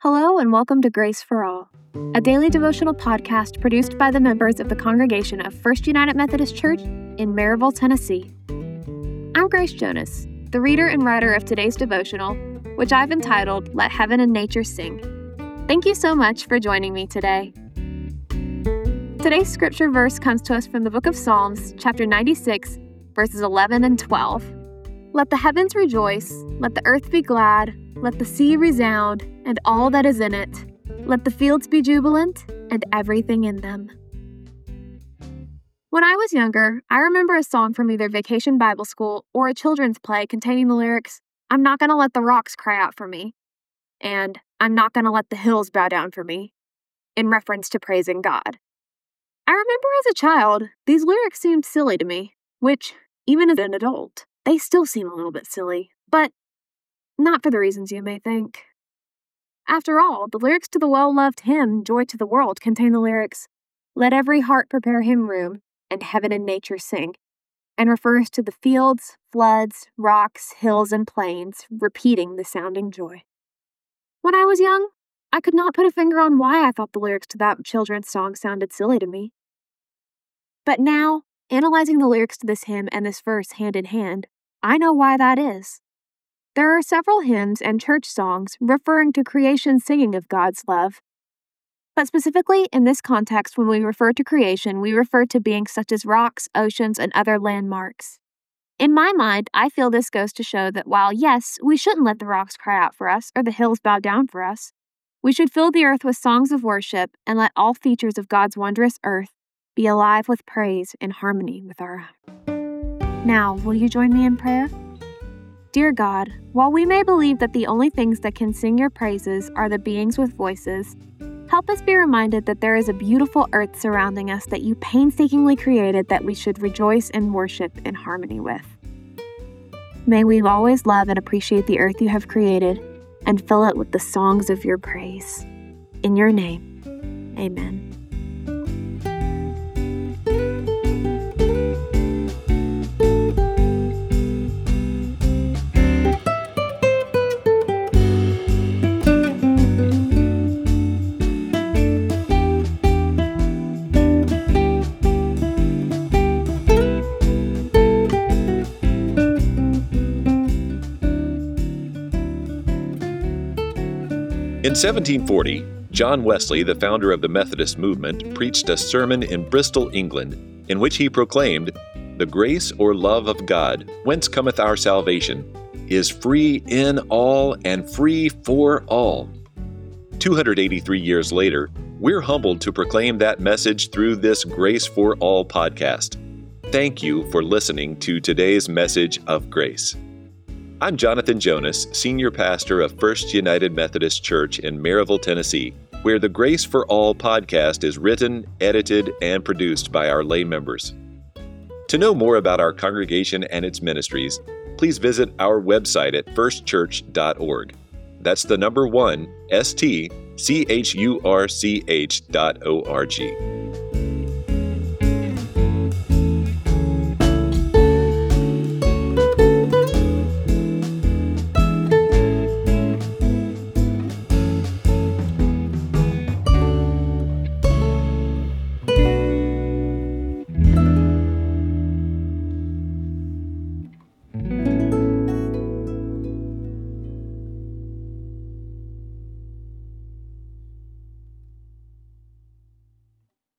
Hello and welcome to Grace for All, a daily devotional podcast produced by the members of the congregation of First United Methodist Church in Maryville, Tennessee. I'm Grace Jonas, the reader and writer of today's devotional, which I've entitled, Let Heaven and Nature Sing. Thank you so much for joining me today. Today's scripture verse comes to us from the book of Psalms, chapter 96, verses 11 and 12. Let the heavens rejoice, let the earth be glad, let the sea resound, and all that is in it. Let the fields be jubilant, and everything in them. When I was younger, I remember a song from either Vacation Bible School or a children's play containing the lyrics, I'm not going to let the rocks cry out for me, and I'm not going to let the hills bow down for me, in reference to praising God. I remember as a child, these lyrics seemed silly to me, which, even as an adult, they still seem a little bit silly, but not for the reasons you may think. After all, the lyrics to the well-loved hymn, Joy to the World, contain the lyrics, Let every heart prepare him room, and heaven and nature sing, and refers to the fields, floods, rocks, hills, and plains, repeating the sounding joy. When I was young, I could not put a finger on why I thought the lyrics to that children's song sounded silly to me. But now, analyzing the lyrics to this hymn and this verse hand in hand, I know why that is. There are several hymns and church songs referring to creation singing of God's love. But specifically in this context, when we refer to creation, we refer to beings such as rocks, oceans, and other landmarks. In my mind, I feel this goes to show that while, yes, we shouldn't let the rocks cry out for us or the hills bow down for us, we should fill the earth with songs of worship and let all features of God's wondrous earth be alive with praise in harmony with our own. Now, will you join me in prayer? Dear God, while we may believe that the only things that can sing your praises are the beings with voices, help us be reminded that there is a beautiful earth surrounding us that you painstakingly created that we should rejoice and worship in harmony with. May we always love and appreciate the earth you have created and fill it with the songs of your praise. In your name, amen. In 1740, John Wesley, the founder of the Methodist movement, preached a sermon in Bristol, England, in which he proclaimed, "The grace or love of God, whence cometh our salvation, is free in all and free for all." 283 years later, we're humbled to proclaim that message through this Grace for All podcast. Thank you for listening to today's message of grace. I'm Jonathan Jonas, Senior Pastor of First United Methodist Church in Maryville, Tennessee, where the Grace for All podcast is written, edited, and produced by our lay members. To know more about our congregation and its ministries, please visit our website at firstchurch.org. That's the number 1, stchurch.org.